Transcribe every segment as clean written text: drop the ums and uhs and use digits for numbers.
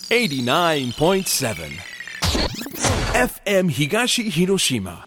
89.7 FM 東広島。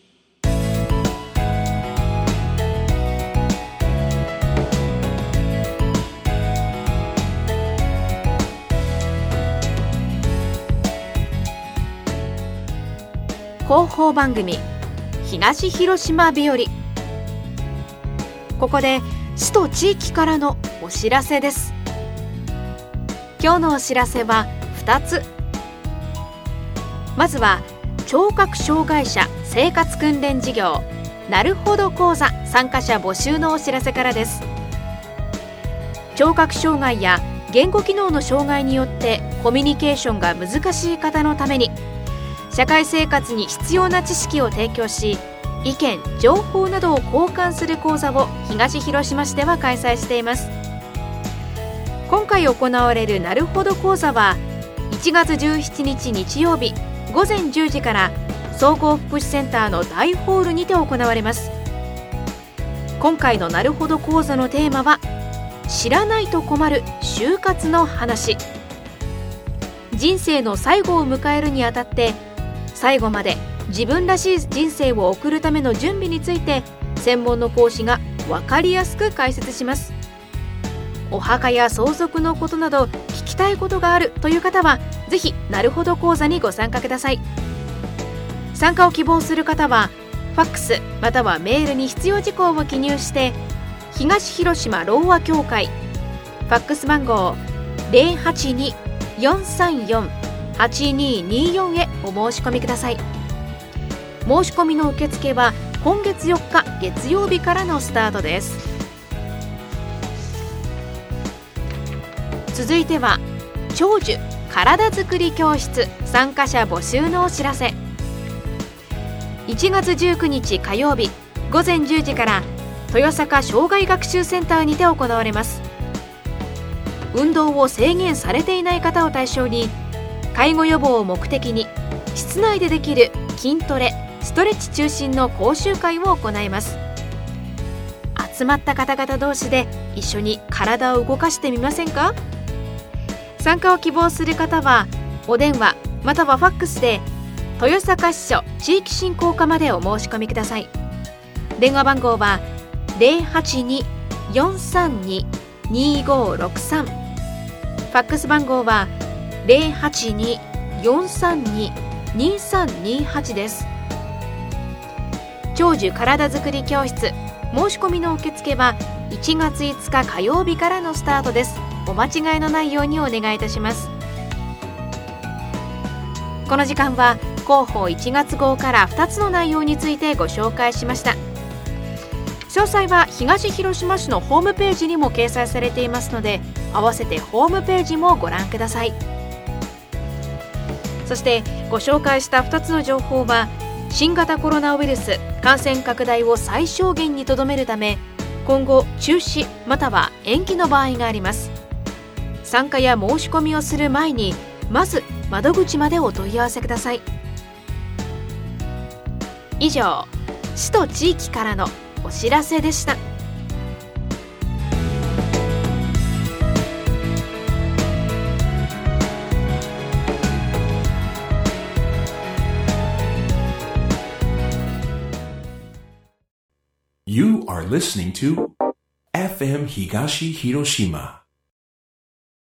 広報番組東広島日和。ここで市と地域からのお知らせです。今日のお知らせは2つ。まずは聴覚障害者生活訓練事業なるほど講座参加者募集のお知らせからです。聴覚障害や言語機能の障害によってコミュニケーションが難しい方のために社会生活に必要な知識を提供し、意見・情報などを交換する講座を東広島市では開催しています。今回行われるなるほど講座は1月17日日曜日午前10時から総合福祉センターの大ホールにて行われます。今回のなるほど講座のテーマは知らないと困る就活の話。人生の最後を迎えるにあたって最後まで自分らしい人生を送るための準備について専門の講師が分かりやすく解説します。お墓や相続のことなど聞きたいことがあるという方はぜひなるほど講座にご参加ください。参加を希望する方はファックスまたはメールに必要事項を記入して東広島ろうあ協会ファックス番号 082-434-8224 へお申し込みください。申し込みの受付は今月4日月曜日からのスタートです。続いては長寿体づくり教室参加者募集のお知らせ。1月19日火曜日午前10時から豊坂障害学習センターにて行われます。運動を制限されていない方を対象に介護予防を目的に室内でできる筋トレストレッチ中心の講習会を行います。集まった方々同士で一緒に体を動かしてみませんか？参加を希望する方はお電話またはファックスで豊坂支所地域振興課までお申し込みください。電話番号は 082-432-2563 ファックス番号は 082-432-2328 です。長寿体づくり教室申し込みの受付は1月5日火曜日からのスタートです。お間違いのないようにお願いいたします。この時間は広報1月号から2つの内容についてご紹介しました。詳細は東広島市のホームページにも掲載されていますので合わせてホームページもご覧ください。そしてご紹介した2つの情報は新型コロナウイルス感染拡大を最小限にとどめるため今後中止または延期の場合があります。参加や申し込みをする前にまず窓口までお問い合わせください。以上、市と地域からのお知らせでした。 You are listening to FM 東広島